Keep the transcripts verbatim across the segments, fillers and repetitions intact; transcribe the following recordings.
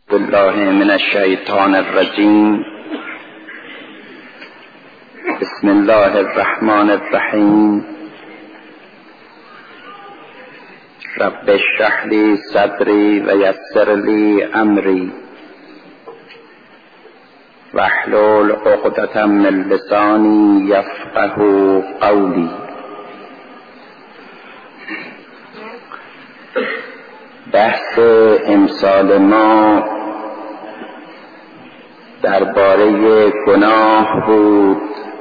بالله من الشیطان الرجیم. بسم الله الرحمن الرحیم. رب اشرح لی صدری و یسر لی امری واحلل عقدة من لسانی یفقهوا قولی. بحث امسال ما درباره گناه بود،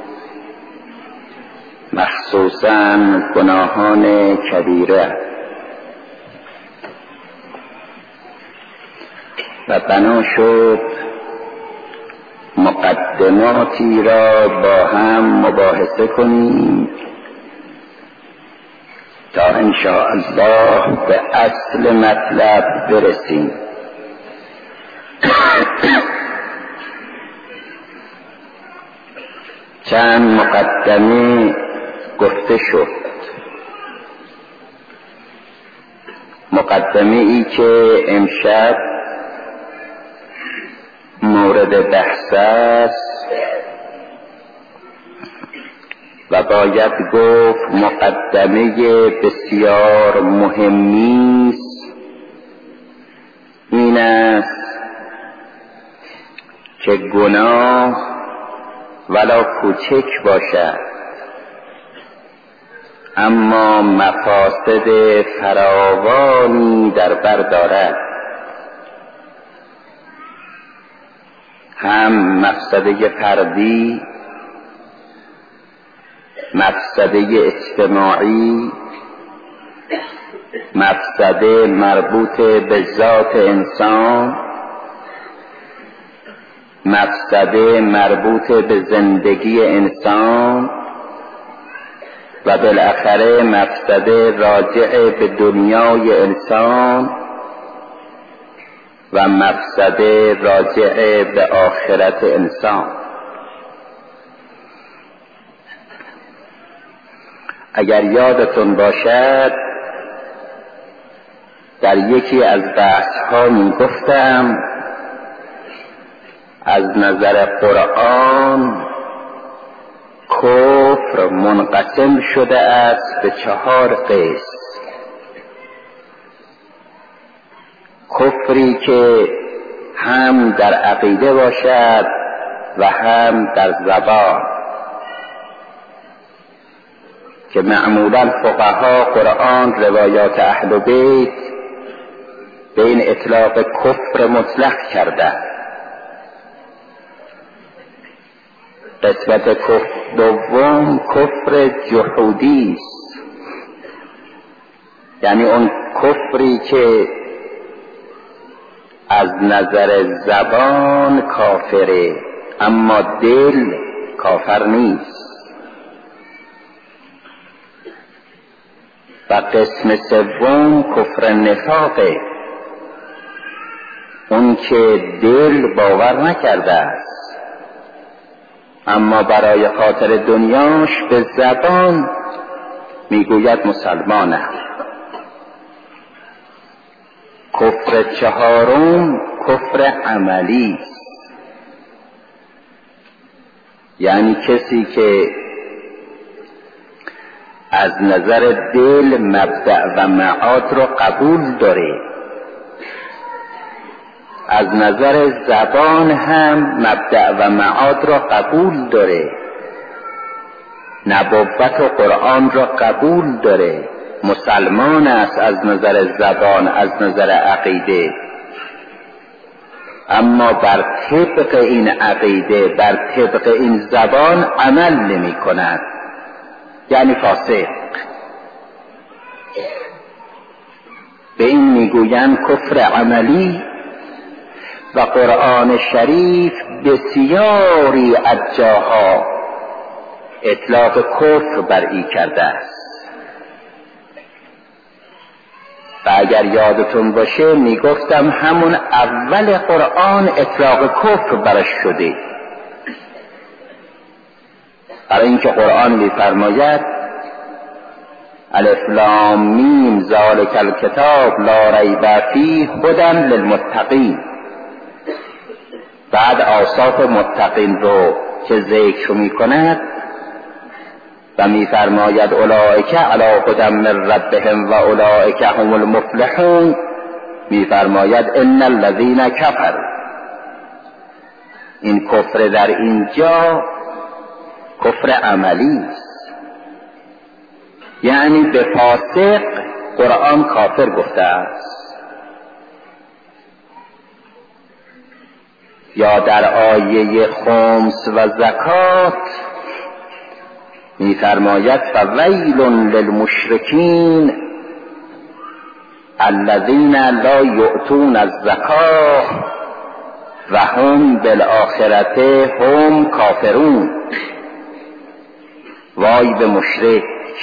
مخصوصاً گناهان کبیره، و بنا شد مقدماتی را با هم مباحثه کنیم تا انشاء الله به اصل مطلب برسیم. چند مقدمه گفته شد. مقدمه ای که امشب مورد بحث است و باید گفت مقدمه بسیار مهمی است، این است که گناه ولو کوچک باشد اما مفاسد فراوانی در بر دارد، هم مفسده فردی، مفسده اجتماعی، مفسده مربوط به ذات انسان، مفسده مربوط به زندگی انسان و بالاخره مفسده راجع به دنیای انسان و مفسده راجع به آخرت انسان. اگر یادتون باشد در یکی از بحث ها می گفتم از نظر قرآن کفر منقسم شده است به چهار قسم. کفری که هم در عقیده باشد و هم در زبان، که معمولا فقها قرآن روایات اهل بیت به این اطلاق کفر مطلق کردند. قسمت کفر دوم کفر جحودی است، یعنی اون کفری که از نظر زبان کافره اما دل کافر نیست. و قسم سوم کفر نفاقه، اون که دل باور نکرده است اما برای خاطر دنیاش به زبان میگوید مسلمانم. کفر چهارم کفر عملی است، یعنی کسی که از نظر دل مبدأ و معاد رو قبول داره، از نظر زبان هم مبدأ و معاد را قبول داره، نبوت و قرآن را قبول داره، مسلمان است از نظر زبان، از نظر عقیده، اما بر طبق این عقیده، بر طبق این زبان عمل نمی کند، یعنی فاسق. به این میگویند کفر عملی. و قرآن شریف بسیاری از جاها اطلاق کفر بر این کرده است. و اگر یادتون باشه میگفتم همون اول قرآن اطلاق کفر برش شده، برای اینکه قرآن میفرماید الف لام میم ذالک الکتاب لا ریب فیه هدی للمتقین. بعد اوصاف متقین رو که ذکر می کند و می فرماید اولئک علی هدی من ربهم و اولئک هم المفلحون، می فرماید ان الذین کفروا. این کفر در اینجا کفر عملی است، یعنی به فاسق قرآن کافر گفته است. یا در آیه خمس و زکات می‌فرماید فویل للمشرکین الذین لا یؤتون الزکاة و هم بالآخرة هم کافرون. وای به مشرک،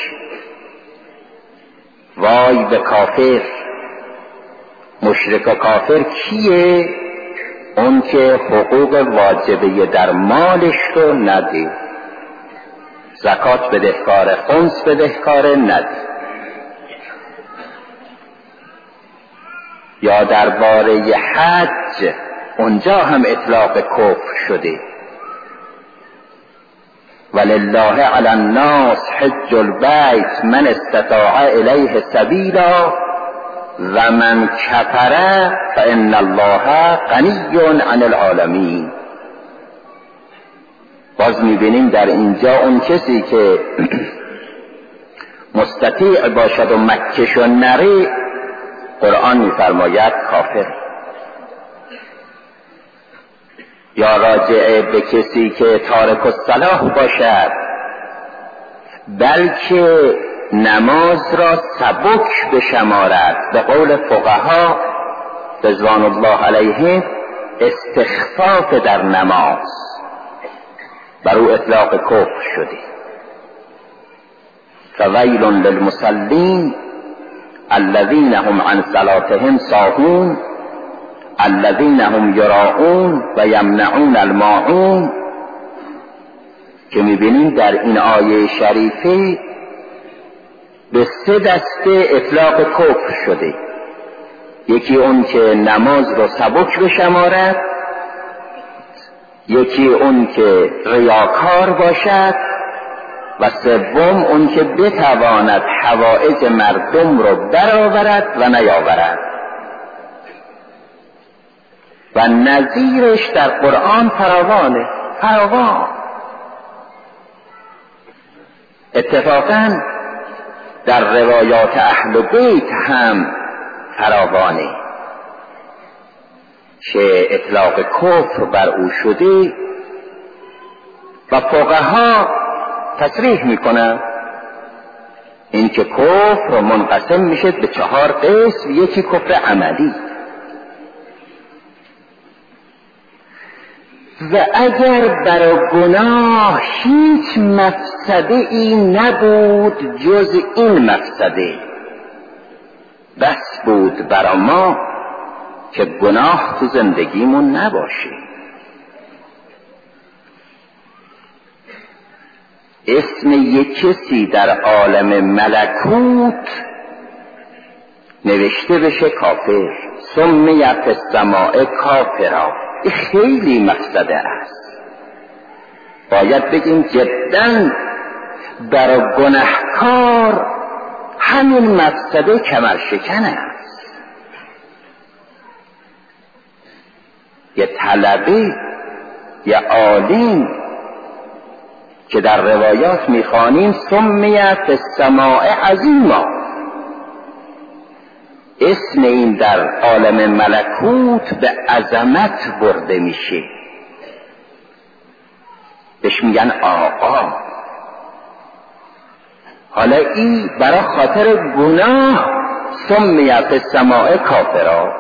وای به کافر. مشرک و کافر کیه؟ اون که حقوق واجبه در مالش رو نده، زکات بدهکار، خمس بدهکار نده. یا درباره حج اونجا هم اطلاق کفر شده، ولله علی الناس حج البیت من استطاع الیه سبیلا و من کفر فان الله غنی عن العالمین. باز میبینیم در اینجا اون کسی که مستطیع باشد و مکهش و نره، قرآن میفرماید کافر. یا راجع به کسی که تارک الصلاة باشد بلکه نماز را سبک بشمارد، به قول فقها رضوان الله علیهم استخفاف در نماز، بر او اطلاق کفر شده. فویل للمصلین الذین هم عن صلاتهم ساهون الذین هم یراؤون و یمنعون الماعون. که میبینیم در این آیه شریفه به سه دسته اطلاق کفر شده. یکی اون که نماز رو سبک بشمارد، یکی اون که ریاکار باشد، و سوم اون که بتواند حوائج مردم رو برآورد و نیاورد. و نظیرش در قرآن فراوانه، فراوان. اتفاقاً در روایات اهل بیت هم فراوانه که اطلاق کفر بر او شده و فقها تصریح میکنن این که کفر منقسم میشه به چهار قسم. یکی کفر عملی، و اگر برای گناه هیچ مفسده ای نبود جز این مفسده، بس بود برای ما که گناه تو زندگیمون نباشه. اسم یک کسی در عالم ملکوت نوشته بشه کافر، سمیت السماء کافرا. این خیلی مفسده است. باید بگیم جداً برای گناهکار همین مفسده کمر شکن است. یه طلبه، یه عالم که در روایات میخوانیم سمیت السماء عظیما، اسم این در عالم ملکوت به عظمت برده میشه، بهش میگن آقا. حالا این برای خاطر گناه سمیت السماء کافرا،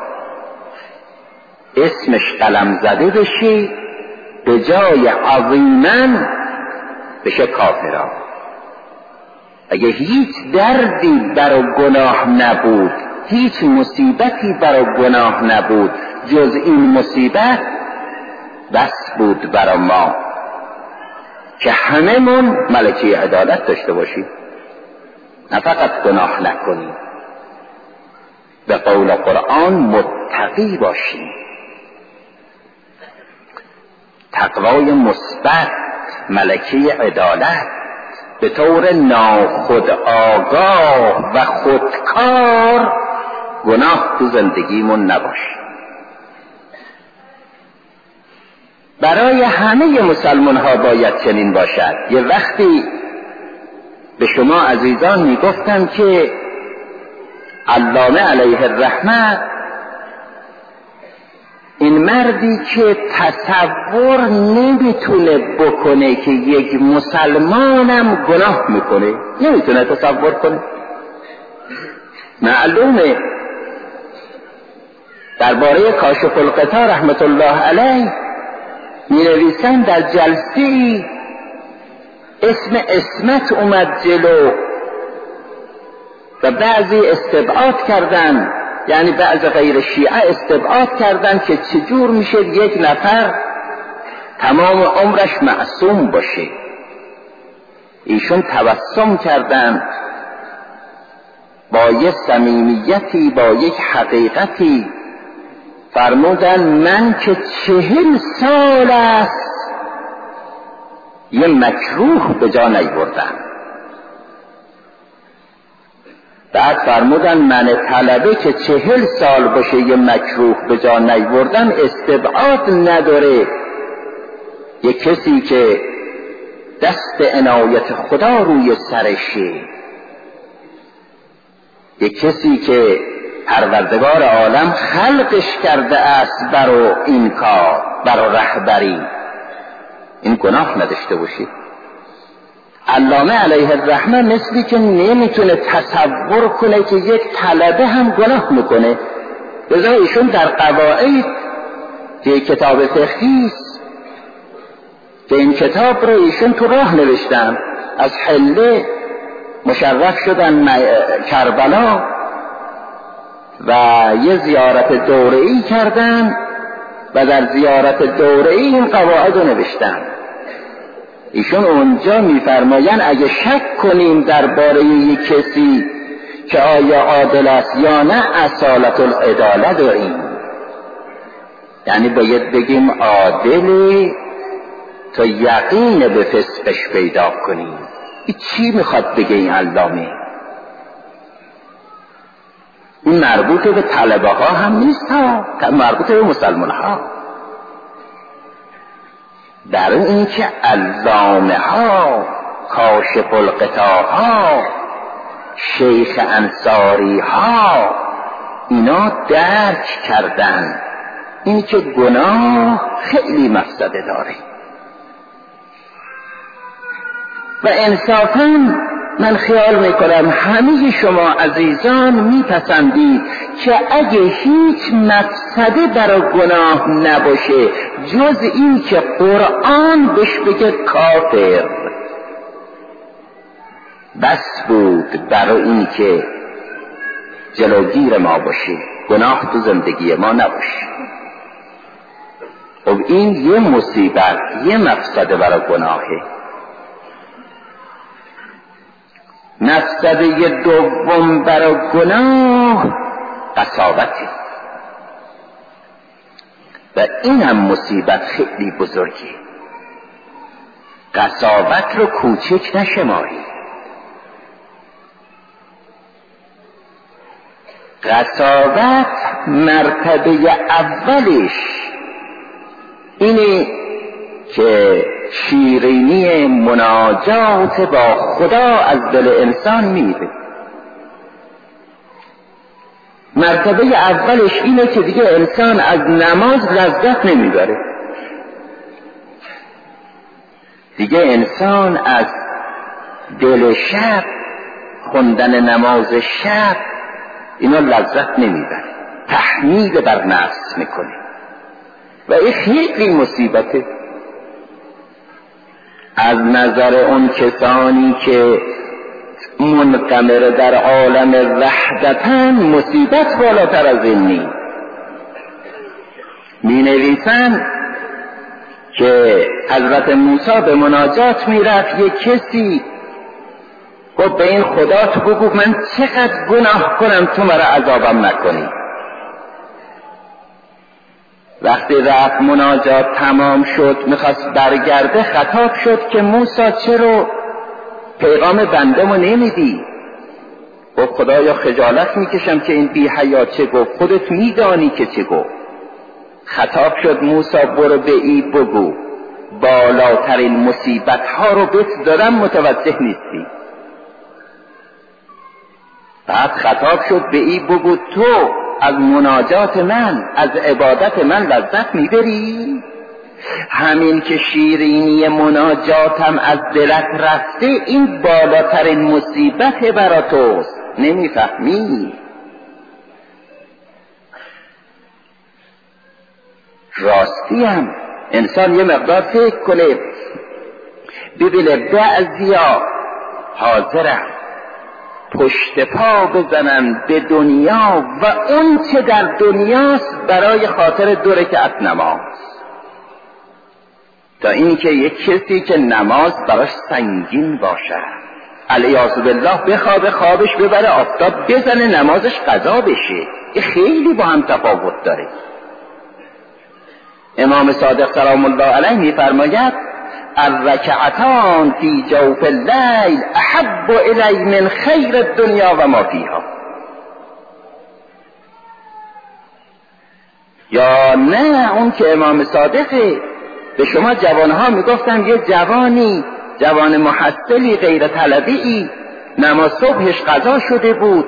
اسمش قلم زده بشه، به جای عظیمن بشه کافرا. اگه هیچ دردی برای گناه نبود، هیچ مصیبتی برای گناه نبود جز این مصیبت، بس بود برای ما که همه من ملکه عدالت داشته باشیم، نه فقط گناه نکنیم، به قول قرآن متقی باشیم. تقوای مثبت، ملکه عدالت، به طور ناخودآگاه و خودکار گناه تو زندگیمون نباشه. برای همه مسلمان ها باید چنین باشد. یه وقتی به شما عزیزان میگفتم که علامه علیه الرحمه این مردی که تصور نمیتونه بکنه که یک مسلمانم گناه میکنه، نمیتونه تصور کنه. معلومه درباره کاشف الغطا رحمت الله علیه می نویسن در جلسه‌ای اسم اسمت اومد جلو و بعضی استبعاد کردن، یعنی بعض غیر شیعه استبعاد کردن که چجور میشه یک نفر تمام عمرش معصوم باشه. ایشون تبسم کردن با یک صمیمیتی، با یک حقیقتی، فرمودن من که چهل سال است یه مکروه به جا نیاوردم. بعد فرمودن من طلبه که چهل سال باشه یه مکروه به جا نیاوردم استبعاد نداره یه کسی که دست عنایت خدا روی سرشه، یه کسی که پروردگار عالم خلقش کرده است برای این کار، برای رهبری، این گناه نداشته باشید. علامه علیه الرحمه مثلی که نمیتونه تصور کنه که یک طلبه هم گناه میکنه. لذا ایشون در قواعد که کتاب فقهی است که این کتاب رو ایشون تو راه نوشتن، از حله مشرف شدن کربلا و یه زیارت دوره‌ای کردن و در زیارت دوره‌ای این قواعد رو نوشتن. ایشون اونجا میفرماین اگه شک کنیم درباره یک کسی که آیا عادل است یا نه، اصالت العداله داریم، یعنی باید بگیم عادلی تا یقین به فسقش پیدا کنیم. این چی میخواد بگه این علامه؟ این مربوط به طلبه ها هم نیست ها، مربوط به مسلمان ها. برای اینکه علامه ها، کاشف الغطا ها، شیخ انصاری ها اینا درک کردن این که گناه خیلی مفسده داره و انصافاً من خیال میکنم همه شما عزیزان میپسندید که اگه هیچ مفسده برای گناه نباشه جز این که قرآن بهش بگه کافر، بس بود برای این که جلوگیر ما باشه، گناه تو زندگی ما نباشه. خب این یه مصیبت، یه مفسده برای گناهه. مفسده دوم برای گناه قساوته و این هم مصیبت خیلی بزرگی. قساوت رو کوچک نشماری. قساوت مرتبه اولش اینه که شیرینی مناجات با خدا از دل انسان میره. مرتبه اولش اینه که دیگه انسان از نماز لذت نمیبره، دیگه انسان از دل شب، خوندن نماز شب اینا لذت نمیبره، تحمیل بر نفس میکنه و این خیلی مصیبته. از نظر اون کسانی که منقمر در عالم وحدتن مصیبت بالاتر از این نی. می نویسن که حضرت موسی به مناجات می رفت، یک کسی گفت به این خدا تو بگو من چقدر گناه کنم تو مرا عذابم نکنی. وقتی رفت مناجات تمام شد میخواست برگرده، خطاب شد که موسی چرا پیغام بنده‌مو نمیدی؟ گفت خدایا خجالت میکشم که این بی حیا چه گفت، خودت میدانی که چه گفت. خطاب شد موسی برو به ای بگو بالاترین مصیبت ها رو بهت دادم متوجه نیستی. بعد خطاب شد به ای بگو تو از مناجات من، از عبادت من لذت میبری؟ همین که شیرینی مناجاتم از دلت رفته این بالاترین مصیبت برا توست، نمیفهمی؟ راستی هم انسان یه مقدار فکر کنه ببینه بعضیا حاضرن پشت پا بزنن به دنیا و اون چه در دنیاست برای خاطر دو رکعت نماز، تا اینکه یک کسی که نماز براش سنگین باشه علیاذ بالله بخوابه خوابش ببره آفتاب بزنه نمازش قضا بشه. این خیلی با هم تفاوت داره. امام صادق سلام الله علیه میفرماید الرکعتان فی جوف اللیل احب الی من خیر الدنیا و ما فیها. یا نه اون که امام صادقه به شما جوانها میگفتن یه جوانی جوان محصلی غیر طلبی نماز صبحش قضا شده بود،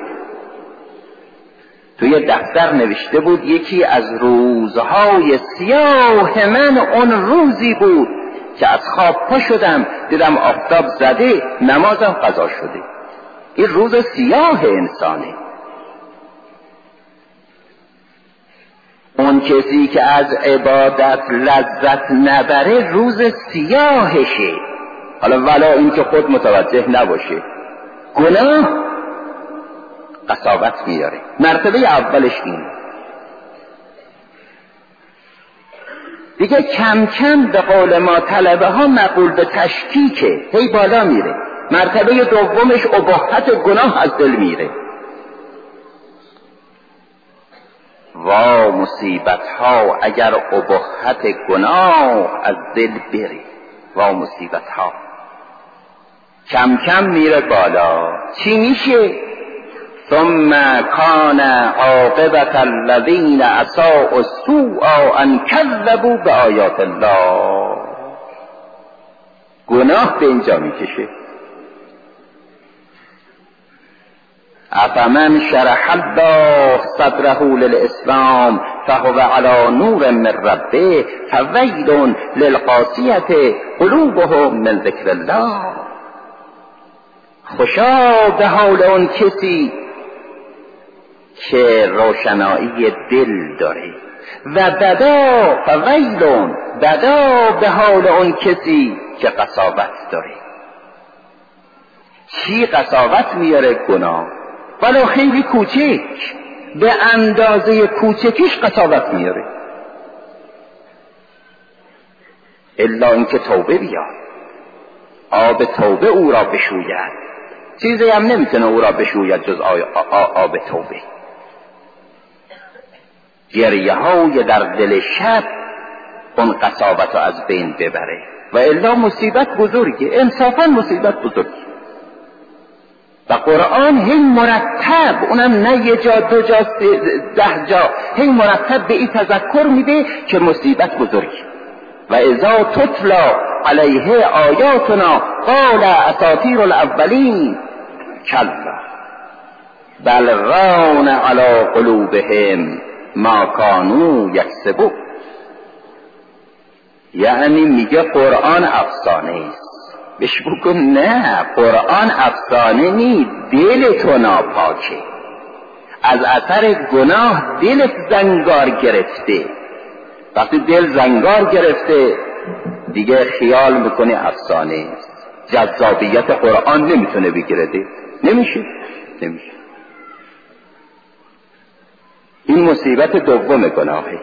توی دفتر نوشته بود یکی از روزهای سیاه من اون روزی بود که از خواب پا شدم دیدم آفتاب زده نمازم قضا شده. این روز سیاه انسانه. اون کسی که از عبادت لذت نبره روز سیاهشه، حالا ولا این که خود متوجه نباشه. گناه قساوت میاره. مرتبه اولش این. دیگه کم کم به قول ما طلبه ها مقبول به تشکیکه، هی بالا میره. مرتبه دومش اباحت گناه از دل میره. وا مصیبت ها اگر اباحت گناه از دل بره، وا مصیبت ها کم کم میره بالا. چی میشه؟ ثم کان عاقبت الذین اساءوا السوء ان کذبوا بآیات الله. گناه به اینجا میکشه. افمن شرح الله صدره للاسلام فهو علی نور من ربه فویل للقاسیة قلوبهم من ذکر الله. خوشا به حال اون کسی که روشنایی دل داره و بدا فویلون بدا به حال اون کسی که قساوت داره. چی قساوت میاره؟ گناه، ولو خیلی کوچک، به اندازه کوچکیش قساوت میاره. الا اینکه توبه بیاد، آب توبه او را بشوید. چیزی هم نمیتونه او را بشوید جز آب توبه. گریه های در دل شب اون قساوت رو از بین ببره. و الا مصیبت بزرگه، انصافا مصیبت بزرگه. و قرآن هی مرتب، اونم نه یه جا دو جا ده جا، هی مرتب به این تذکر میده که مصیبت بزرگه. و اذا تتلا علیه آیاتنا قال اساطیر الاولین کلا بل ران علی قلوبهم ما کانوا یکسبون. یعنی میگه قرآن افسانه است. بهش بگو نه، قرآن افسانه نی، دل تو ناپاکه، از اثر گناه دلت زنگار گرفته. وقتی دل زنگار گرفته دیگه خیال میکنی افسانه است. جذابیت قرآن نمیتونه بگیره، نمیشه نمیشه. این مصیبت دوم گناهه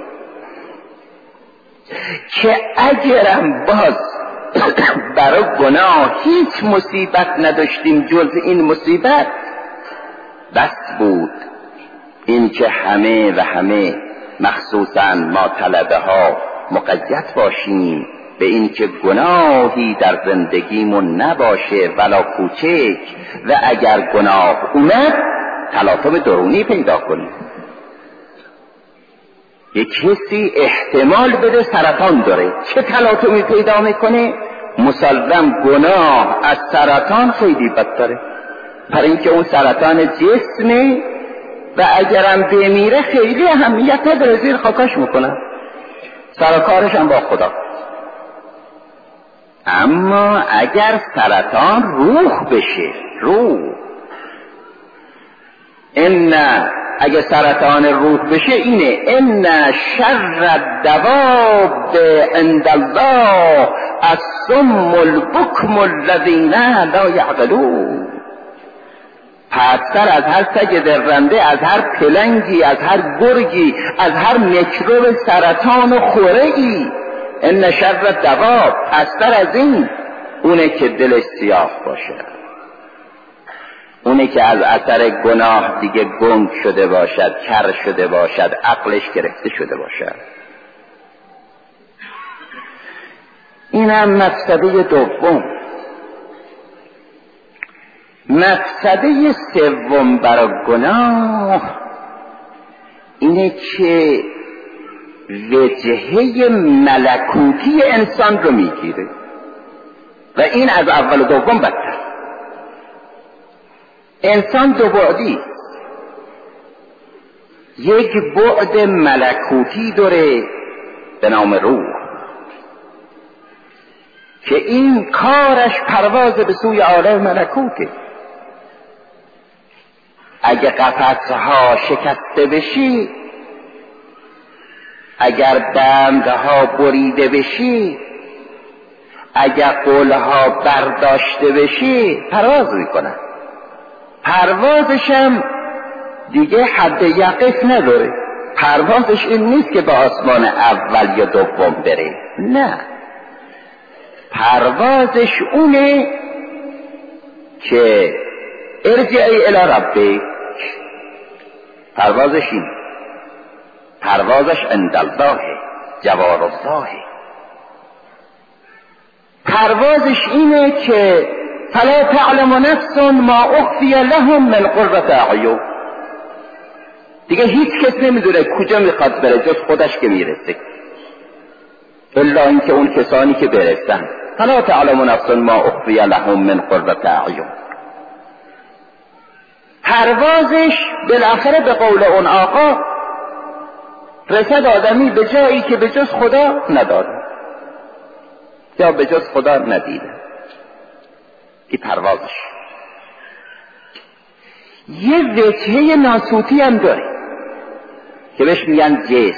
که اگرم باز برای گناه هیچ مصیبت نداشتیم جز این مصیبت، بس بود این که همه و همه مخصوصا ما طلبه ها مقید باشیم به این که گناهی در زندگیمون نباشه ولا کوچک، و اگر گناه اومد تلاطم درونی پیدا کنیم. یک کسی احتمال بده سرطان داره، چه تلاطمی پیدا میکنه؟ مسلم گناه از سرطان خیلی بدتره، برای اینکه اون سرطان جسمه و اگرم بمیره خیلی اهمیت نداره، زیر خاکاش میکنن، سرکارش هم با خدا. اما اگر سرطان روح بشه، روح ان اگه سرطان روح بشه اینه ان شر الدواب عند الله الصم البکم الذین لا یعقلون. پستر از هر سگ درنده، از هر پلنگی، از هر گرگی، از هر میکروب سرطان و خوره‌ای. ان شر الدواب، پستر از این اونه که دلش سیاه باشه، اونه که از اثر گناه دیگه گنگ شده باشد، کر شده باشد، عقلش گرفته شده باشد. اینم مفسده دوم. مفسده سوم برای گناه اینه که وجهه ملکوتی انسان رو میگیره و این از اول و دوم بدتر. انسان دو بعدی، یک بعد ملکوتی داره به نام روح که این کارش پرواز به سوی عالم ملکوته. اگه قفسها شکسته بشی، اگر بندها بریده بشی، اگر قولها برداشته بشی، پرواز میکنه. پروازشم دیگه حد یقف نداره. پروازش این نیست که به آسمان اول یا دوم بره، نه، پروازش اونه که ارجعی الی ربک. پروازش این، پروازش عند الله جوار الله. پروازش اینه که فلا تعلم نفس ما اخفی لهم من قرة اعین. دیگه هیچ کس نمیدونه کجا میخواد بره جز خودش که میرسه، الا اینکه اون کسانی که برسن. فلا تعلم نفس ما اخفی لهم من قرة اعین. پروازش بالاخره به قول اون آقا رسد آدمی به جایی که به جز خدا نداره یا به جز خدا ندیده. این پروازش. یه وجهه ناسوتی هم داره که بهش میگن جس،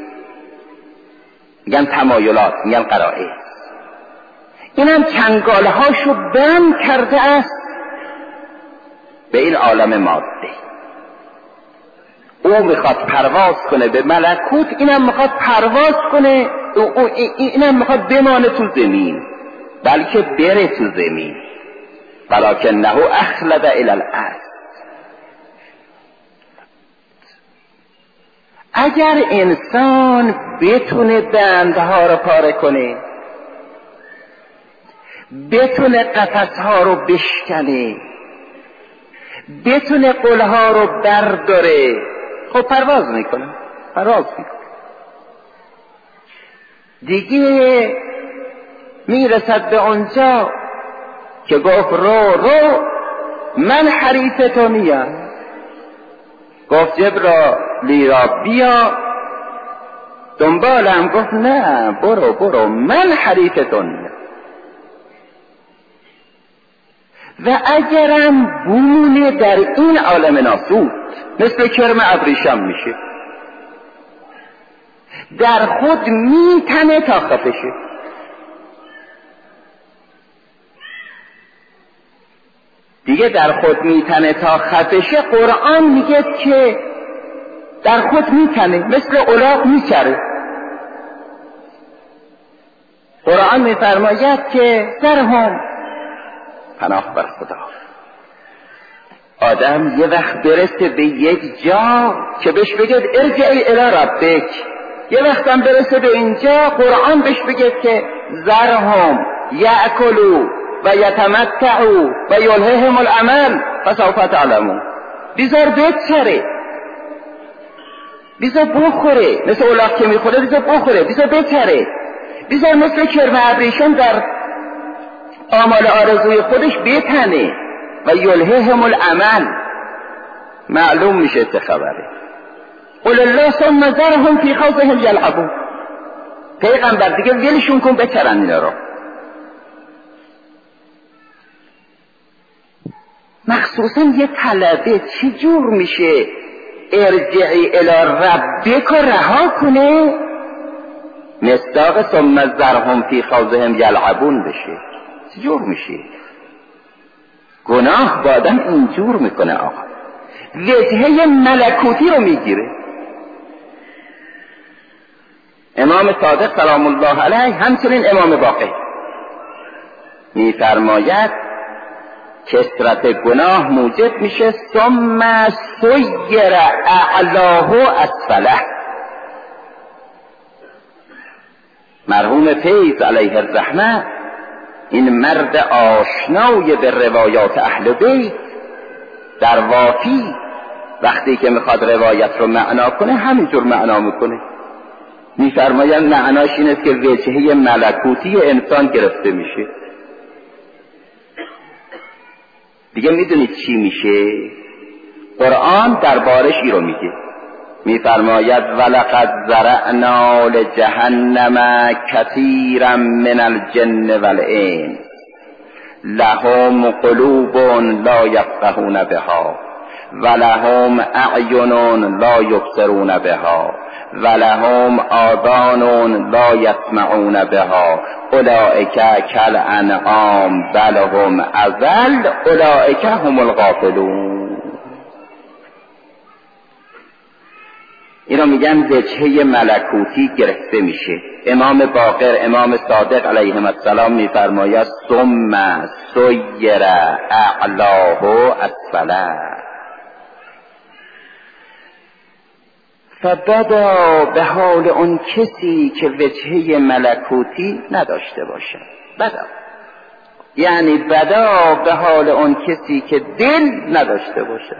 میگن تمایلات، میگن قرائز. اینم چنگالهاشو بند کرده است به این عالم ماده. او میخواد پرواز کنه به ملکوت، اینم میخواد پرواز کنه، اینم میخواد بمانه تو زمین، بلکه بره تو زمین. ولکنه اخلد الی الارض. اگر انسان بتونه بندها رو پاره کنه، بتونه قفسها رو بشکنه، بتونه قلها رو برداره، خب پرواز میکنه، پرواز میکنه دیگه. میرسد به اونجا که گفت رو رو من حریف تو میم. گفت جبرائیل را بیا دنبالم. گفت نه، برو برو من حریف تو میم. و اگرم بونه در این عالم ناسود مثل کرم ابریشم میشه، در خود میتنه تا خفشه. دیگه در خود میتنه تا خفشه. قرآن میگه که در خود میتنه، مثل الاغ میچره. قرآن میفرماید که ذرهم، پناه بر خدا، آدم یه وقت برسه به یک جا که بهش بگه ارجعی الی ربک، یه وقت هم برسه به اینجا قرآن بهش بگه که ذرهم یأکلوا و یتمتعوا و یلههم الامل فسوف تعلمون. بیزار بچره، بیزار بخوره، مثل الاغ که میخوره بیزار بخوره، بیزار بچره، بیزار مثل کرم ابریشم در آمال آرزوی خودش بتنه و یلههم الامل، معلوم میشه چه خبره. قل الله ثم ذرهم فی خوضهم یلعبون. پیغمبر دیگه ولشون کن بچرن اینا رو. مخصوصا یه طلبه چی جور میشه ارجعی الی ربک رو رها کنه مصداق ثم ذرهم فی خوضهم یلعبون بشه؟ چی جور میشه؟ گناه با آدم اینجور میکنه آقا، وجهه ملکوتی رو میگیره. امام صادق سلام الله علیه همچنین امام باقر میفرماید کثرت گناه موجب میشه ثم سیر اعلاه اسفله. مرحوم فیض علیه الرحمه، این مرد آشنای به روایات اهل بیت، در وافی وقتی که میخواد روایت رو معنا کنه همینجور معنا میکنه. میفرمایند معناش این است که وجهه ملکوتی انسان گرفته میشه. دیگه میدونید چی میشه؟ قرآن دربارش این رو میگه، میفرماید ولقد ذرأنا لجهنم کثیرا من الجن والانس لهم قلوب لا یفقهون بها ولهم اعین لا یبصرون بها ولهم آذان لا یسمعون بها اولئک کالانعام بل هم اضل اولئک هم الغافلون. اینا میگن وجهه ملکوتی گرفته میشه. امام باقر امام صادق علیهم السلام میفرماید ثم سیر اعلاه اسفله فبدا به حال اون کسی که وجهه ملکوتی نداشته باشه. بدا یعنی بدا به حال اون کسی که دل نداشته باشه.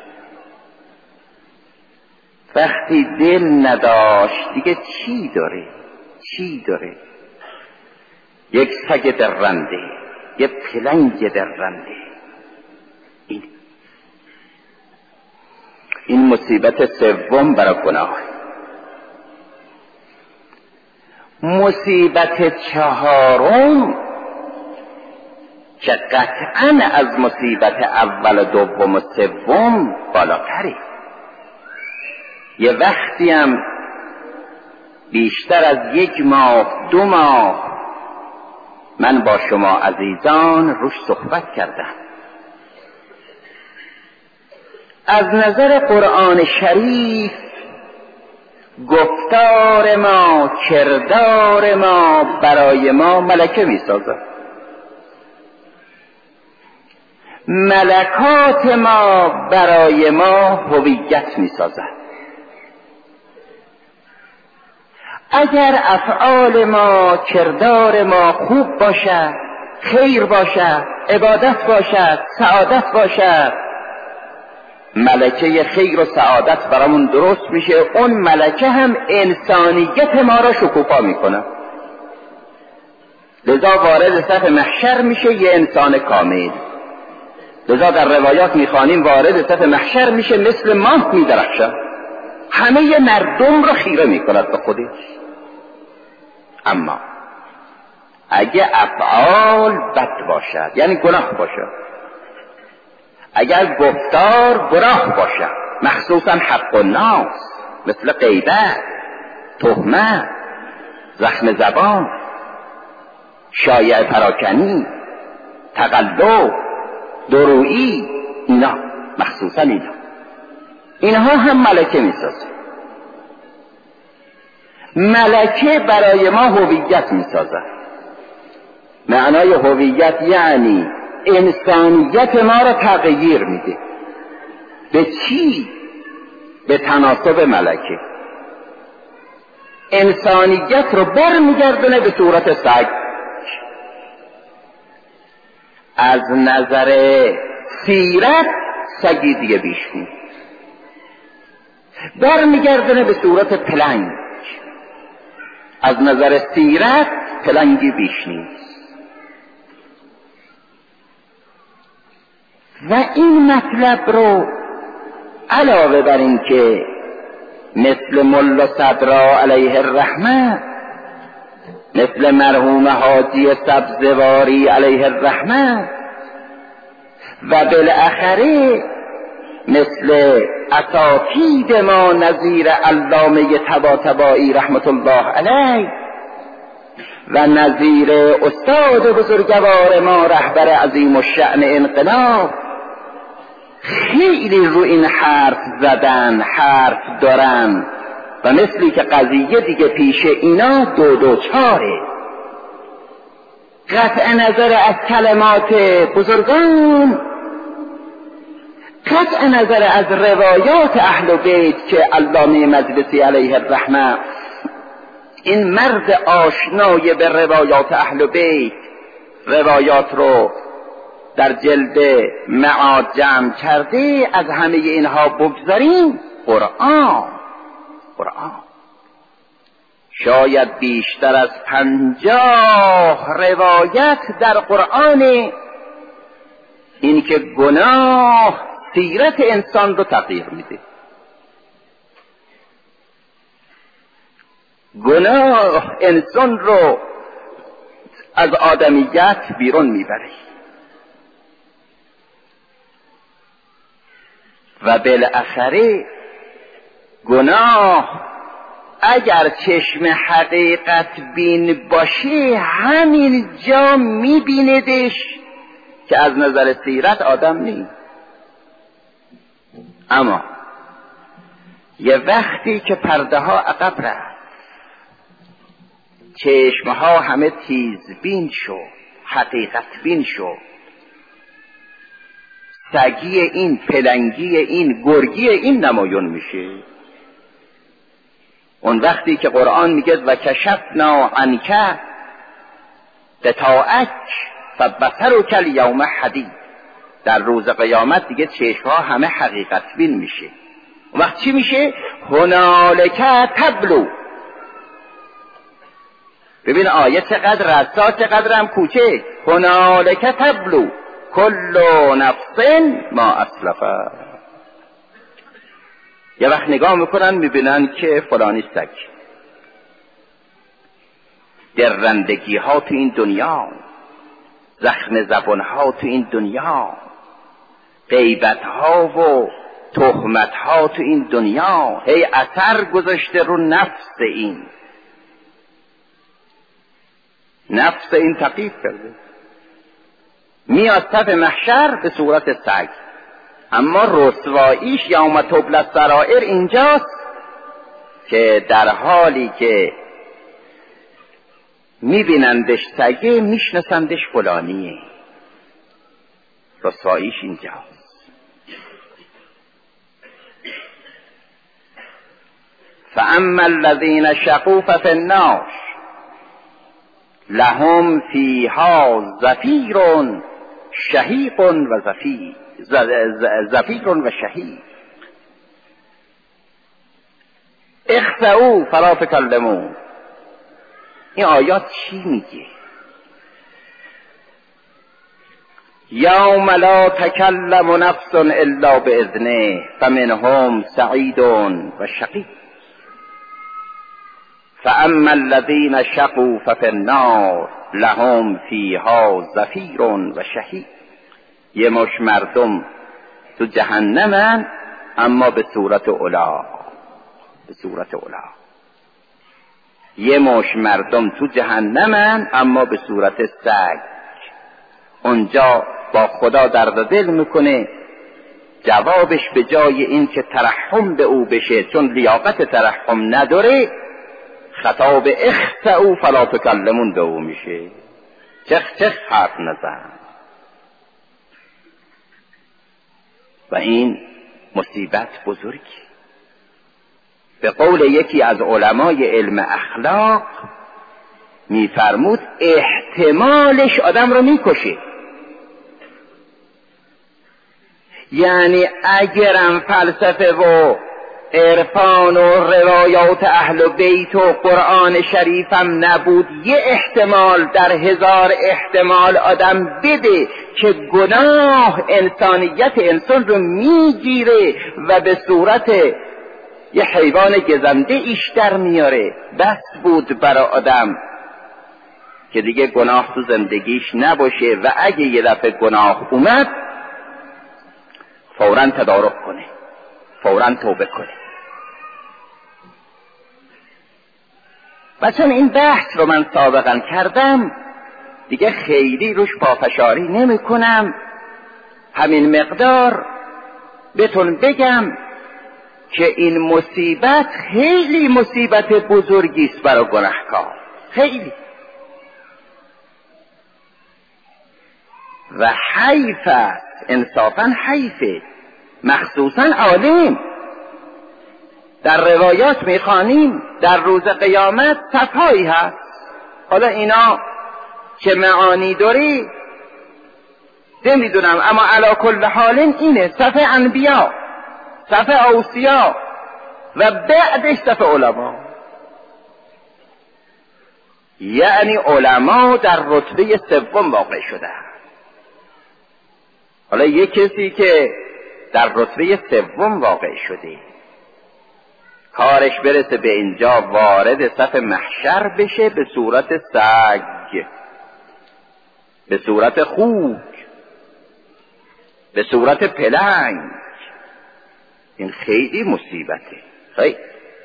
وقتی دل نداشت دیگه چی داره؟ چی داره؟ یک سگ درنده، یک پلنگ درنده. این این مصیبت سوم برای گناه. مصیبت چهارم که قطعا از مصیبت اول و دوم و سوم بالاتره. یه وقتی هم بیشتر از یک ماه دو ماه من با شما عزیزان روش صحبت کردم. از نظر قرآن شریف گفتار ما، کردار ما برای ما ملکه می سازد. ملکات ما برای ما هویت می سازد. اگر افعال ما، کردار ما خوب باشد، خیر باشد، عبادت باشد، سعادت باشد، ملکه خیر و سعادت برامون درست میشه. اون ملکه هم انسانیت ما را شکوفا میکنه. لذا وارد صف محشر میشه یه انسان کامل. لذا در روایات میخوانیم وارد صف محشر میشه مثل ماه میدرخشه، همه مردم را خیره میکند به خودش. اما اگه افعال بد باشد یعنی گناه باشد، اگر گفتار گناه باشد، مخصوصا حق الناس مثل غیبت، تهمت، زخم زبان، شایعه پراکنی، تقلب، درویی، اینا مخصوصا اینا اینها هم ملکه میسازه. ملکه برای ما هویت میسازه. معنای هویت یعنی انسانیت ما را تغییر میده. به چی؟ به تناسب ملکه. انسانیت رو برمیگردونه به صورت سگ. از نظر سیرت سگی دیگه بیش نیست. برمیگردونه به صورت پلنگ. از نظر سیرت پلنگی بیش نیست. و این مطلب رو علاوه بر این که مثل ملا صدرا علیه الرحمه، مثل مرحوم حاجی سبزواری علیه الرحمه و بالاخره مثل اساتید ما نظیر علامه طباطبایی رحمت الله علیه و نظیر استاد بزرگوار ما رهبر عظیم الشأن انقلاب خیلی رو این حرف زدن، حرف دارن و مثلی که قضیه دیگه پیش اینا دو دو چاره. قطع نظر از کلمات بزرگان، قطع نظر از روایات اهل بیت که علامه مجلسی علیه الرحمه این مرد آشنای به روایات اهل بیت روایات رو در جلد معاد جمع کرده، از همه اینها بگذاریم قرآن. قرآن شاید بیشتر از پنجاه روایت در قرآن این که گناه سیرت انسان رو تغییر میده. گناه انسان رو از آدمیت بیرون میبره و بالاخره گناه اگر چشم حقیقت بین باشه همین جا میبیندش که از نظر سیرت آدم نیست. اما یه وقتی که پرده ها عقب رفت، چشم ها همه تیزبین شد، حقیقت بین شد، سگی این، پلنگی این، گرگی این نمایان میشه. اون وقتی که قرآن میگه و کشفنا عنک غطاءک فبصرک الیوم حدید، در روز قیامت دیگه چشمها همه حقیقت بین میشه. اون وقت چی میشه؟ هنالک تبلو. ببین آیه چقدر رسا، چقدر هم کوچه. هنالک تبلو کل نفس ما اسلفه. یه وقت نگاه میکنن میبینن که فلانی سگ، درندگی ها تو این دنیا، زخم زبان ها تو این دنیا، غیبت ها و تهمت ها تو این دنیا هی اثر گذاشته رو نفس این. نفس این تقیید کرده، میاد صف محشر به صورت سگ. اما رسواییش یوم تبلی السرائر اینجاست که در حالی که میبینندش سگه میشناسندش فلانیه. رسواییش اینجاست. فاما الذین شقوا ففی النار لهم فیها زفیر شهیق و زفیر زفیر و شهیق اخسئوا فلا تکلمون. این آیات چی میگه؟ یوم لا تکلم نفس الا باذنه فمنهم سعید و شقی فاما الذین شقوا ففی النار لهم فیها زفیر و شهیق. یه مش مردم تو جهنمن اما به صورت اولا، به صورت اولا. یه مش مردم تو جهنمن اما به صورت سگ. اونجا با خدا درد دل میکنه، جوابش به جای این که ترحم به او بشه چون لیاقت ترحم نداره، خطاب اخسئوا فلا تکلمون به او میشه. چخ چخ حرف نزن. و این مصیبت بزرگی. به قول یکی از علمای علم اخلاق میفرمود احتمالش آدم رو میکشه. یعنی اگرم فلسفه و عرفان و روایات اهل بیت و قرآن شریفم نبود، یه احتمال در هزار احتمال آدم بده که گناه انسانیت انسان رو میگیره و به صورت یه حیوان گزنده ایش در میاره، بس بود برای آدم که دیگه گناه تو زندگیش نباشه و اگه یه دفعه گناه اومد فوراً تدارک کنه، فوراً توبه کنه. و چون این بحث رو من سابقا کردم دیگه خیلی روش پافشاری نمی کنم، همین مقدار بهتون بگم که این مصیبت خیلی مصیبت بزرگی است برای گناهکار، خیلی. و حیف است، انصافا حیفه، مخصوصا عالم. در روایات میخوانیم در روز قیامت صفهایی هست، حالا اینا چه معانی داری نمیدونم، اما علی کل حال اینه صف انبیا، صف اوصیا و بعدش صف علما. یعنی علما در رتبه سوم واقع شده. حالا یک کسی که در رتبه سوم واقع شده کارش برسه به اینجا وارد صف محشر بشه به صورت سگ، به صورت خوک، به صورت پلنگ، این خیلی مصیبته. خیلی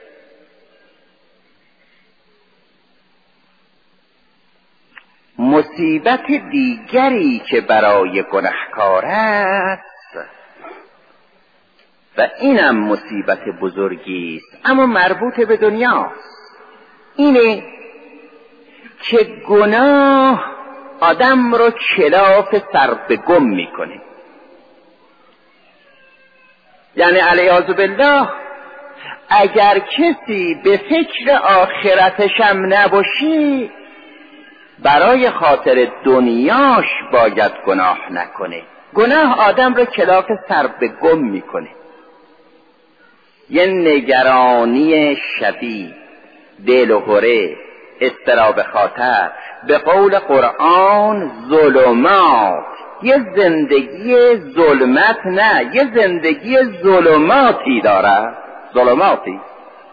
مصیبت دیگری که برای گناهکار است و اینم مصیبت بزرگی است اما مربوط به دنیاست، اینه که گناه آدم رو خلاف سر به گم میکنه. یعنی علیاذ بالله اگر کسی به فکر آخرتشم نباشی برای خاطر دنیاش باید گناه نکنه. گناه آدم رو خلاف سر به گم میکنه. یه نگرانی شدید، دل و هره، اضطراب خاطر، به قول قرآن ظلمات، یه زندگی ظلمت نه، یه زندگی ظلماتی داره، ظلماتی.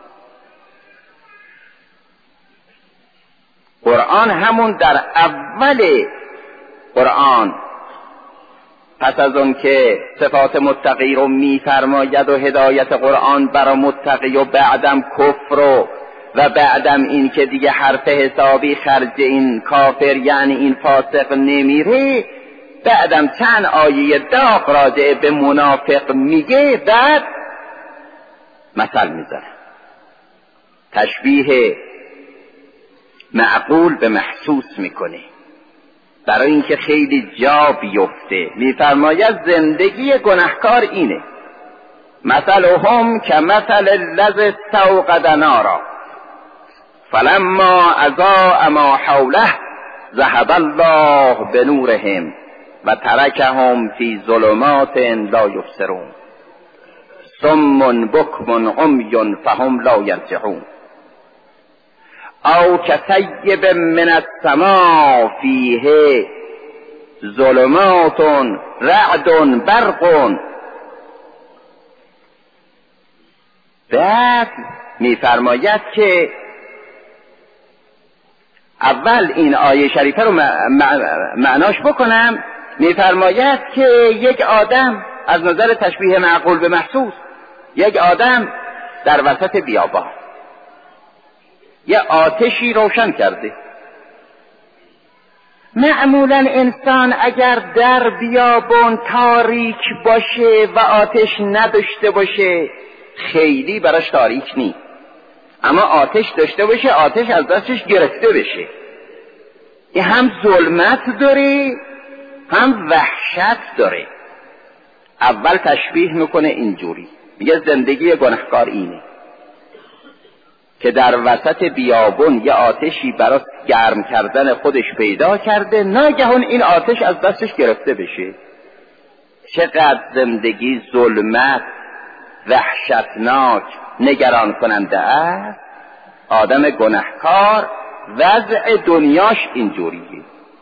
قرآن همون در اول قرآن پس از اون که صفات متقی رو میفرماید و هدایت قرآن برای متقی و بعدم کفر و و بعدم این که دیگه حرف حسابی خرج این کافر یعنی این فاسق نمیره، بعدم چند آیه داغ راجع به منافق میگه، بعد مثل میزنه، تشبیه معقول به محسوس میکنه برای اینکه خیلی جا بیفته. میفرماید زندگی گناهکار اینه، مثلهم که مثل الذی استوقد نارا فلما اضاء ما حوله ذهب الله بنورهم و ترکهم فی ظلمات لا یبصرون صم بکم عمی فهم لا یرجعون او کصیب من السماء فیه ظلمات رعد برق. بعد میفرماید که اول این آیه شریفه رو معناش بکنم. میفرماید که یک آدم از نظر تشبیه معقول به محسوس، یک آدم در وسط بیابان یه آتشی روشن کرده. معمولا انسان اگر در بیابان تاریک باشه و آتش نداشته باشه خیلی براش تاریک نیست، اما آتش داشته باشه آتش از دستش گرفته بشه. این هم ظلمت داره هم وحشت داره. اول تشبیه میکنه اینجوری، میگه زندگی گناهکار اینه که در وسط بیابون یه آتشی برای گرم کردن خودش پیدا کرده، ناگهان این آتش از دستش گرفته بشه. چقدر زندگی ظلمت، وحشتناک، نگران کننده است. آدم گناهکار وضع دنیاش اینجوریه.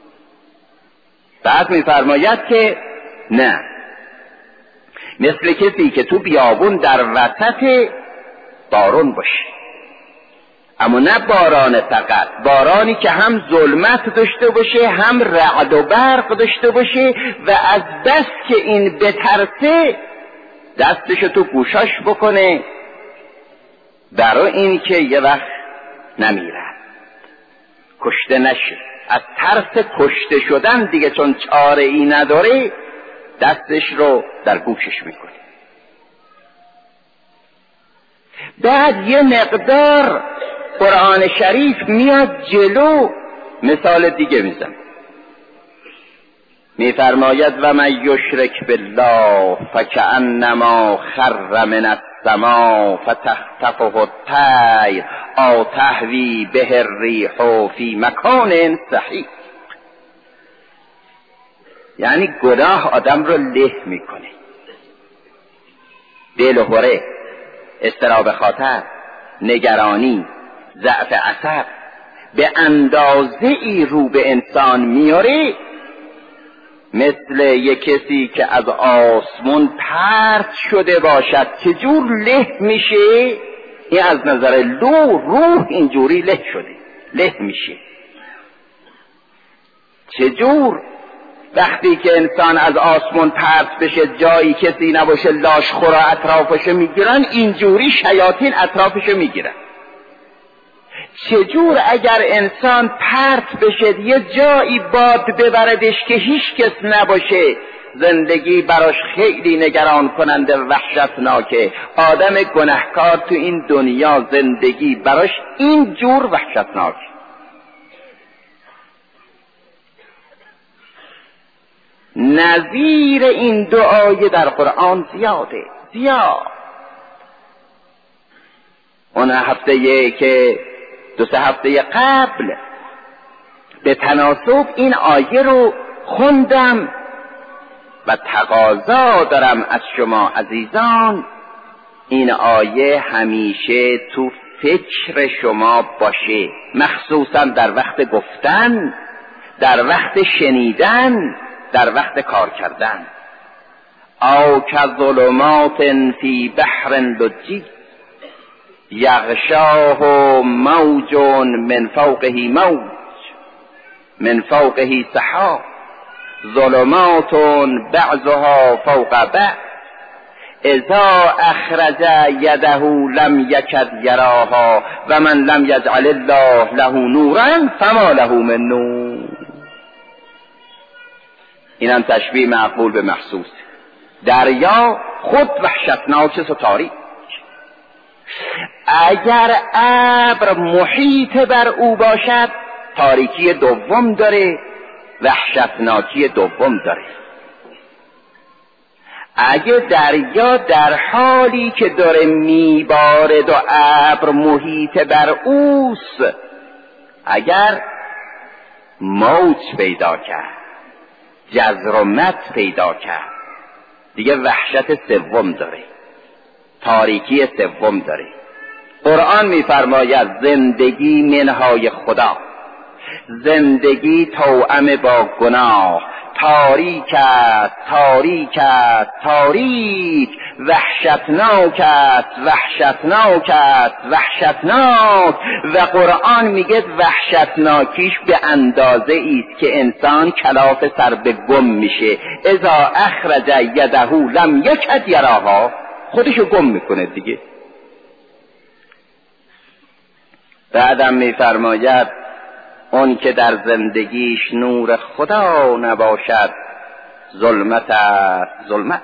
بعد میفرماید که نه، مثل کسی که تو بیابون در وسط بارون باشه، اما نه باران فقط، بارانی که هم ظلمت داشته باشه هم رعد و برق داشته باشه و از بس که این بترسه دستشو تو گوشاش بکنه برای این که یه وقت نمیرد، کشته نشه. از ترس کشته شدن دیگه چون چاره ای نداره دستش رو در گوشش میکنه. بعد یه مقدار قرآن شریف میاد جلو، مثال دیگه میزن، میفرماید و من یشرک بالله فکأنما خر من السماء فتخطفه الطیر او تهوی به الریح فی مکان سحیق. یعنی گناه آدم رو له میکنه، دل و هره، اضطراب خاطر، نگرانی، ضعف عصب به اندازه ای رو به انسان میاره، مثل یک کسی که از آسمون پرت شده باشد چجور له میشه. این از نظر لو روح اینجوری له شده، له میشه. چجور وقتی که انسان از آسمون پرت بشه جایی کسی نباشه لاش خورا اطرافش میگیرن، اینجوری شیاطین اطرافش میگیرن. چجور اگر انسان پرت بشه یه جایی باد ببردش که هیچ کس نباشه، زندگی براش خیلی نگران کننده و وحشتناکه. آدم گناهکار تو این دنیا زندگی براش این جور وحشتناکه. نظیر این دعای در قرآن زیاده، زیاد. اون هفته یه که دو سه هفته قبل به تناسب این آیه رو خوندم و تقاضا دارم از شما عزیزان این آیه همیشه تو فکر شما باشه، مخصوصا در وقت گفتن، در وقت شنیدن، در وقت کار کردن. او کظلمات فی بحر لجی یغشاه موج من فوقه موج من فوقه سحاب ظلمات بعضها فوق بعض اذا اخرج یده لم یکد یراها و من لم یجعل الله له نورا فما له من نور. اینم تشبیه معقول به محسوس. دریا خود وحشتناک است و تاریک. اگر ابر محیط بر او باشد تاریکی دوم داره، وحشتناکی دوم داره. اگه دریا در حالی که داره میبارد و ابر محیط بر اوست، اگر موج پیدا کرد، جزرمت پیدا کرد، دیگه وحشت سوم داره، تاریکی سوم داره. قرآن میفرماید زندگی منهای خدا، زندگی توأم با گناه، تاریک است، تاریک است، تاریک، وحشتناک است، وحشتناک است، وحشتناک. و قرآن میگه وحشتناکیش به اندازه ایست که انسان کلاف سر به گم میشه. اذا اخرج یده لم یکد یراها، خودشو گم میکنه دیگه. بعدم میفرماید اون که در زندگیش نور خدا نباشد ظلمت است، ظلمت.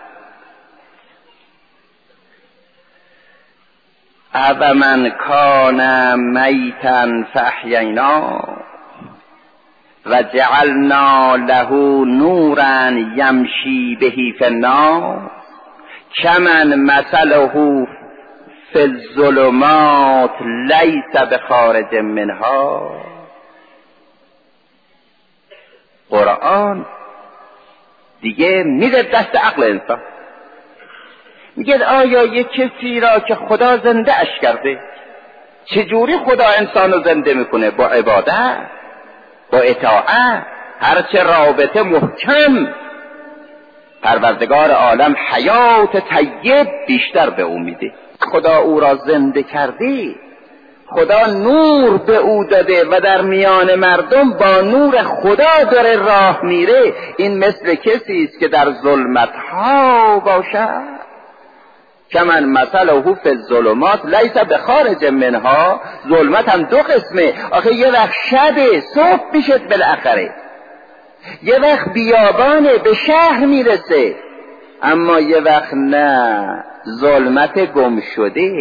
او من کان میتا فاحیینا و جعلنا له نورا یمشی به فی الناس کمن مثله فی الظلمات لیس بخارج منها. قرآن دیگه میره دست عقل انسان. میگه آیا یک کسی را که خدا زنده اش کرده، چجوری خدا انسان رو زنده میکنه؟ با عبادت، با اطاعت، هرچه رابطه محکم، پروردگار عالم حیات طیب بیشتر به او میده. خدا او را زنده کرده، خدا نور به او داده و در میان مردم با نور خدا داره راه میره. این مثل کسی است که در ظلمت ها باشد. کمن مثله فی الظلمات لیس بخارج منها. ظلمت هم دو قسمه. آخه یه وقت شبه، صبح میشه بالاخره، یه وقت بیابانه، به شهر میرسه، اما یه وقت نه، ظلمت گم شده،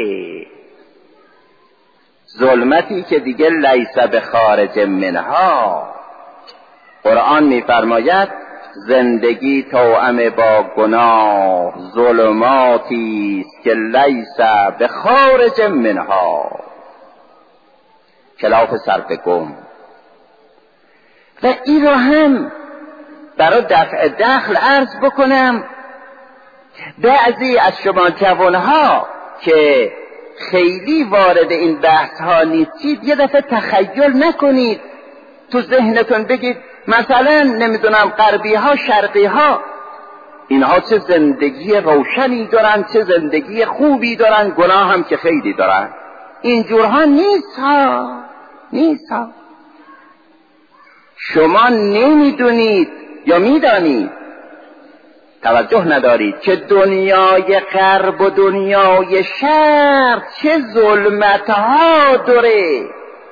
ظلمتی که دیگه لیس بخارج منها. قرآن میفرماید زندگی توأم با گناه ظلماتی است که لیس بخارج منها، کلاف سر به گم. و این رو هم برای دفع دخل عرض بکنم، بعضی از شما جوانها که خیلی وارد این بحث ها نیستید، یه دفعه تخیل نکنید، تو ذهنتون بگید مثلا نمیدونم غربی ها شرقی ها اینها چه زندگی روشنی دارن، چه زندگی خوبی دارن، گناه هم که خیلی دارن. اینجورها نیست ها، نیست ها. شما نمیدونید یا میدانید، توجه ندارید که دنیای غرب و دنیای شرق چه ظلمتها داره،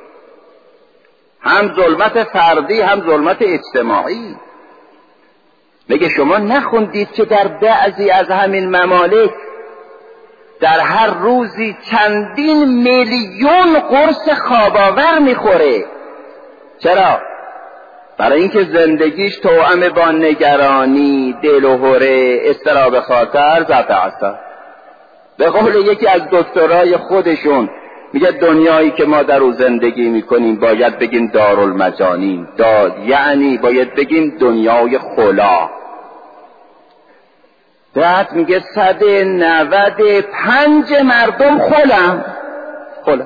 هم ظلمت فردی هم ظلمت اجتماعی. میگه شما نخوندید که در بعضی از همین ممالک در هر روزی چندین میلیون قرص خواباور میخوره؟ چرا؟ برای اینکه زندگیش توأم با نگرانی، دل و هره، اضطراب خاطر، ضعف اعصاب. به قول یکی از دکترای خودشون میگه دنیایی که ما در او زندگی میکنیم باید بگیم دارالمجانین، دا یعنی باید بگیم دنیای خلا. بعد میگه صد نود پنج مردم خلم. خلا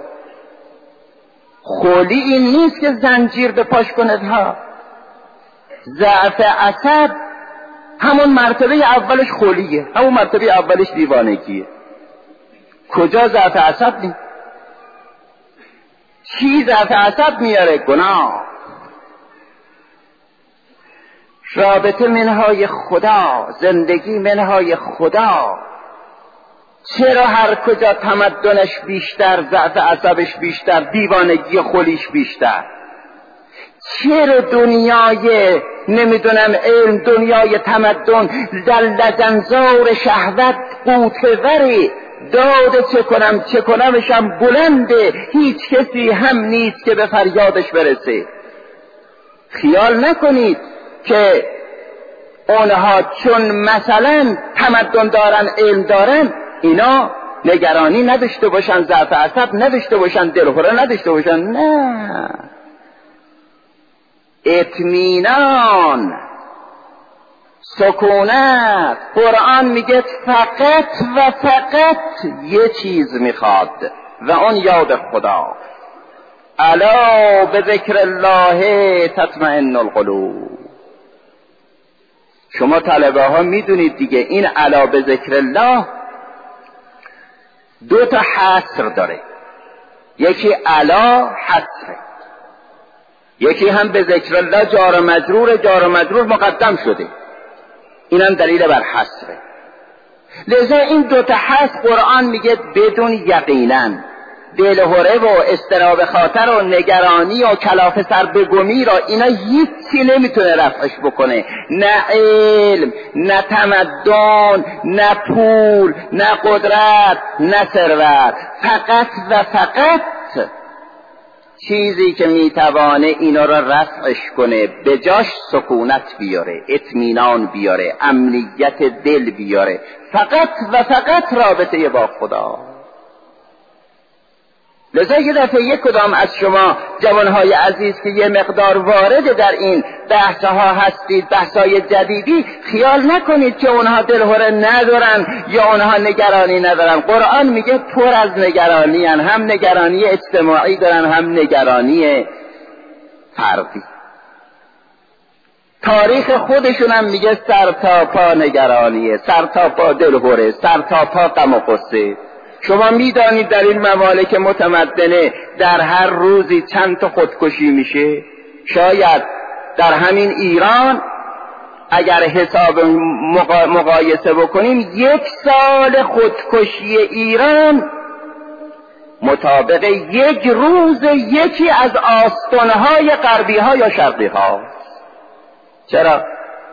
خلی این نیست که زنجیر به پاش کند ها. ضعف عصب همون مرتبه اولش خلیه، همون مرتبه اولش دیوانگیه. کجا ضعف عصب نیست؟ چی ضعف عصب میاره؟ گناه. رابطه منهای خدا، زندگی منهای خدا. چرا هر کجا تمدنش بیشتر، ضعف عصبش بیشتر، دیوانگی خلیش بیشتر؟ چرا دنیای نمیدونم علم، دنیای تمدن در لجنزار شهوت قوتوری داده چه کنم چه کنمشم بلنده، هیچ کسی هم نیست که به فریادش برسه. خیال نکنید که اونها چون مثلا تمدن دارن، علم دارن، اینا نگرانی نداشته باشن، ضعف عصب نداشته باشن، دلخوره نداشته باشن. نه، اطمینان، سکونت. قرآن میگه فقط و فقط یه چیز میخواد و اون یاد خدا. الا به ذکر الله تطمئن القلوب. شما طلبه ها میدونید دیگه این الا به ذکر الله دو تا حصر داره. یکی الا حصره، یکی هم به ذکر الله جار مجرور، جار مجرور مقدم شده، اینم دلیل بر حصره. لذا این دو تا حصر قرآن میگه بدون یقینا دلهره و اضطراب خاطر و نگرانی و کلاف سر به گمی را اینا هیچی نمیتونه رفعش بکنه. نه علم، نه تمدن، نه پول، نه قدرت، نه ثروت. فقط و فقط چیزی که میتوانه اینا را رفعش کنه، به جاش سکونت بیاره، اطمینان بیاره، امنیت دل بیاره، فقط و فقط رابطه با خدا. لذا یه دفعه یک کدام از شما جوانهای عزیز که یه مقدار وارد در این بحثها هستید، بحثهای جدیدی، خیال نکنید که اونها دلهره ندارن یا اونها نگرانی ندارن. قرآن میگه پر از نگرانی هن، هم نگرانی اجتماعی دارن هم نگرانی فردی. تاریخ خودشون هم میگه سر تا پا نگرانیه، سر تا پا دلهره، سر تا پا غم و غصه. شما میدانید در این ممالک متمدنه در هر روزی چند تا خودکشی میشه؟ شاید در همین ایران اگر حساب مقا... مقایسه بکنیم یک سال خودکشی ایران مطابق یک روز یکی از آستانهای غربی ها یا شرقی ها. چرا؟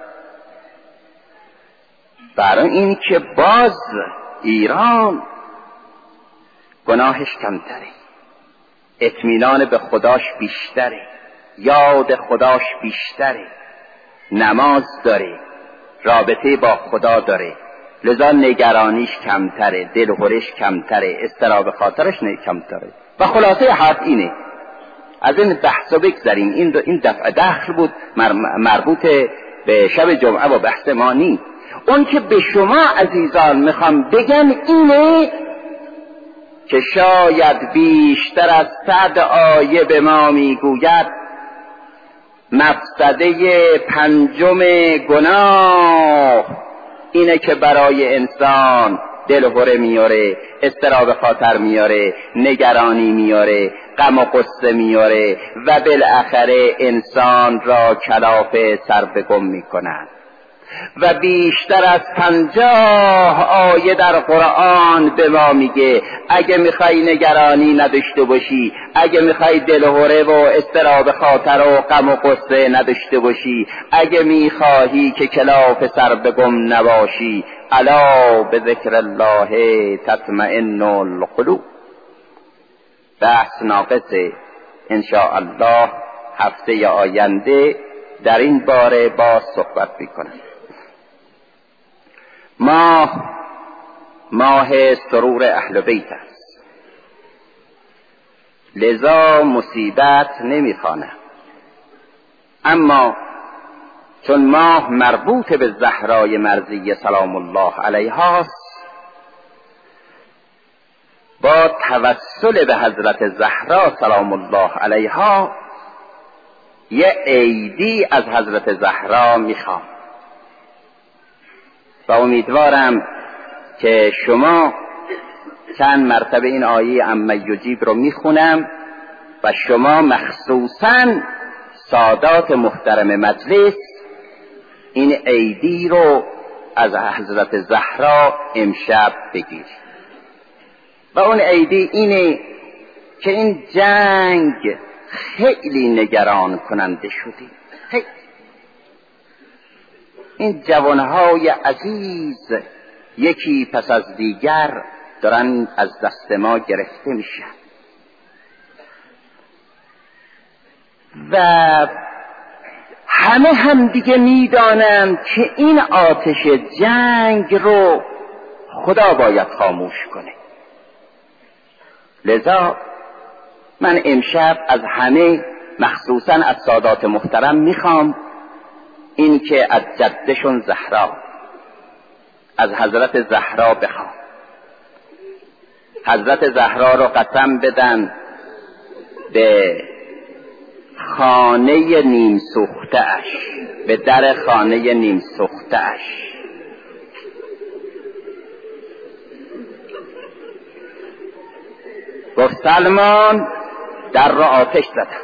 برای این که باز ایران گناهش کمتره، اطمینان به خداش بیشتره، یاد خداش بیشتره، نماز داره، رابطه با خدا داره، لذا نگرانیش کمتره، دلهورش کمتره، اضطراب خاطرش کمتره. و خلاصه حرف اینه، از این بحثا بگذاریم. این دو این دفعه دخل بود مربوط به شب جمعه و بحث ما نیست. اون که به شما عزیزان میخوام بگم اینه که شاید بیشتر از صد آیه به ما میگوید مفسده پنجم گناه اینه که برای انسان دلهره میاره، اضطراب خاطر میاره، نگرانی میاره، غم و غصه میاره و بالاخره انسان را کلاف سر به گم میکنند. و بیشتر از پنجاه آیه در قرآن به ما میگه اگه میخوای نگرانی نداشته باشی، اگه میخوای دلهره و اضطراب خاطر و غم و غصه نداشته باشی، اگه میخواهی که کلاف سر به گم نباشی، الا به ذکر الله تطمئن القلوب. بحث ناقصه انشاء الله هفته آینده در این باره باز صحبت میکنم. ماه ماه سرور اهل بیت است، لذا مصیبت نمیخوانم. اما چون ماه مربوط به زهرای مرضیه سلام الله علیها است، با توسل به حضرت زهرا سلام الله علیها یه عیدی از حضرت زهرا میخوام و امیدوارم که شما چند مرتبه این آیه عما یجیب رو میخونم و شما مخصوصاً سادات محترم مجلس این عیدی رو از حضرت زهرا امشب بگیرید. و اون عیدی اینه که این جنگ خیلی نگران کننده شدی. خیلی. این جوانهای عزیز یکی پس از دیگر دارن از دست ما گرفته میشن و همه هم دیگه میدانند که این آتش جنگ رو خدا باید خاموش کنه. لذا من امشب از همه مخصوصا از سادات محترم میخوام این که از جدشون زهرا، از حضرت زهرا بخوام، حضرت زهرا رو قسم بدن به خانه نیم سوخته‌اش، به در خانه نیم سوخته‌اش. گفت سلمان در را آتش زدم.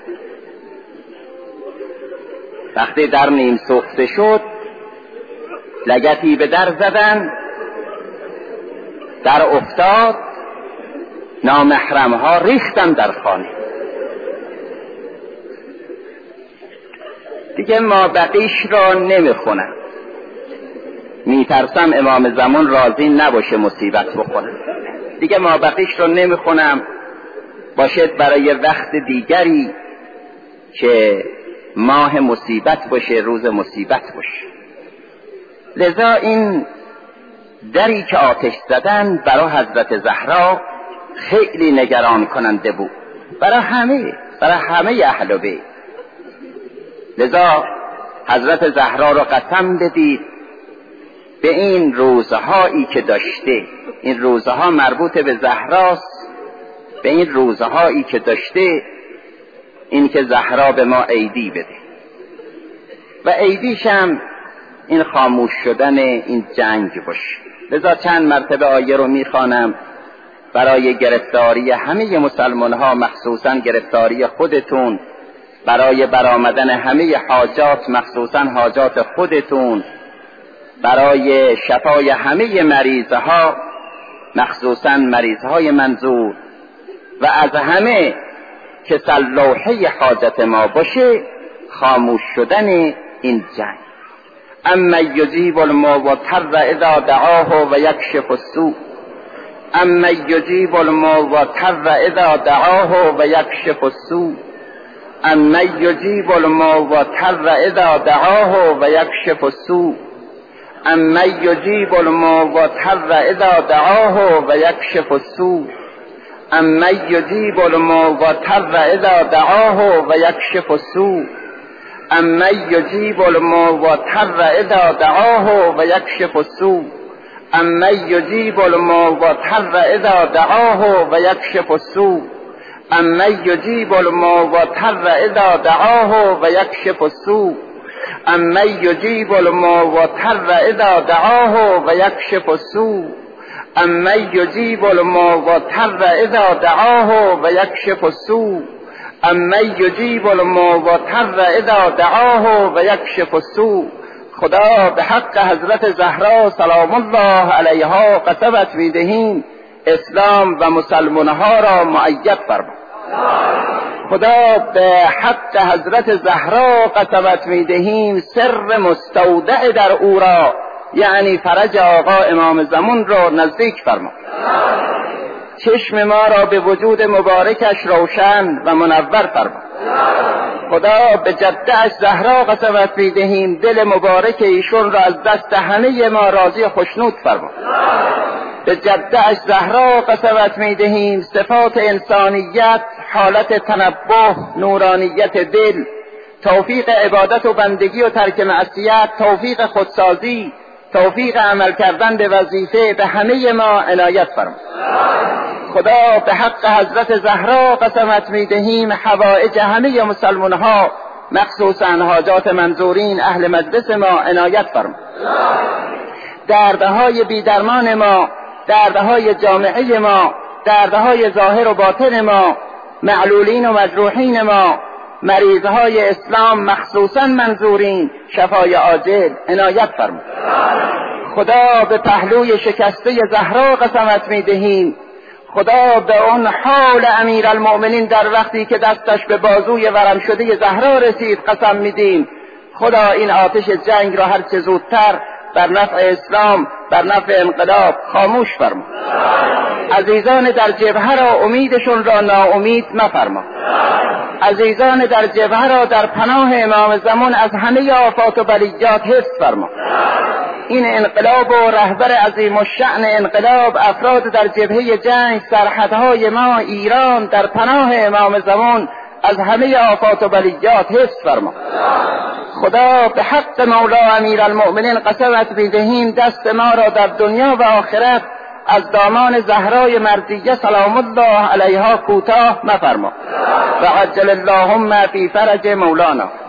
وقتی در نیم سوخته شد لگتی به در زدن، در افتاد، نامحرم ها ریختن در خانه. دیگه ما بقیش را نمیخونم، میترسم امام زمان راضی نباشه مصیبت بخورم. دیگه ما بقیش را نمیخونم باشد برای وقت دیگری که ماه مصیبت باشه، روز مصیبت باشه. لذا این دری که آتش زدن برای حضرت زهرا خیلی نگران کننده بود، برای همه برای همه اهل بیت. لذا حضرت زهرا را قسم بدید به این روزهایی که داشته، این روزها مربوط به زهراست، به این روزهایی که داشته، این که زهرا به ما عیدی بده و عیدیش هم این خاموش شدن این جنگ باشه. لذا چند مرتبه آیه رو میخوانم برای گرفتاری همه مسلمان ها، مخصوصا گرفتاری خودتون، برای برآمدن همه حاجات، مخصوصا حاجات خودتون، برای شفای همه مریضها، مخصوصا مریضهای منظور، و از همه که سلوحه حاجت ما باشه خاموش شدن این جنگ. اما یجیب المضطر اذا دعاه و یکشف السوء، اما یجیب المضطر اذا دعاه و یکشف السوء، اما یجیب المضطر اذا دعاه و یکشف السوء، اما یجیب المضطر اذا دعاه و یکشف السوء، اما یجیب المضطر اذا دعاه و یکشف السوء، اما یجیب المضطر اذا دعاه و یکشف السوء، اما یجیب المضطر اذا دعاه و یکشف السوء، اما یجیب المضطر اذا دعاه و یکشف السوء، اما یجیب المضطر اذا دعاه و یکشف السوء، اما یجیب المضطر اذا دعاه و یکشف السوء، اما یجیب المضطر اذا دعاه و یکشف السوء. خدا به حق حضرت زهرا سلام الله علیها قسمت میدهیم اسلام و مسلمانها را مؤید فرما. خدا به حق حضرت زهرا قسمت میدهیم سر مستودع در او را، یعنی فرج آقا امام زمان را نزدیک فرما. چشم ما را به وجود مبارکش روشن و منور فرما. خدا به جده‌اش زهرا قسمت میدهیم دل مبارک ایشون را از دست همه ما راضی و خوشنود فرما. به جده‌اش زهرا قسمت میدهیم صفات انسانیت، حالت تنبه، نورانیت دل، توفیق عبادت و بندگی و ترک معصیت، توفیق خودسازی، توفیق عمل کردن به وظیفه به همه ما عنایت فرما. خدا به حق حضرت زهرا قسمت میدهیم حوائج همه مسلمان ها، مخصوصا حاجات منظورین اهل مجلس ما عنایت فرما. دردهای بیدرمان ما، دردهای جامعه ما، دردهای ظاهر و باطن ما، معلولین و مجروحین ما، مریضهای اسلام مخصوصا منظورین شفای عاجل عنایت فرما. خدا به پهلوی شکسته زهرا قسمت میدهیم. خدا به اون حال امیر المؤمنین در وقتی که دستش به بازوی ورم شده زهرا رسید قسم میدیم. خدا این آتش جنگ را هر چه زودتر بر نفع اسلام، بر نفع انقلاب خاموش فرما. عزیزان در جبهه را امیدشون را ناامید مفرما. عزیزان در جبهه را در پناه امام زمان از همه آفات و بلیات حفظ فرما. این انقلاب و رهبر عظیم الشأن انقلاب، افراد در جبهه جنگ، سرحدهای ما ایران در پناه امام زمان از همه آفات و بلیات حفظ فرما. خدا به حق مولا امیر المؤمنین قسمت میدهیم دست ما را در دنیا و آخرت از دامان زهرای مرضیه سلام الله علیها کوتاه مفرما. و عجل اللهم فی فرج مولانا.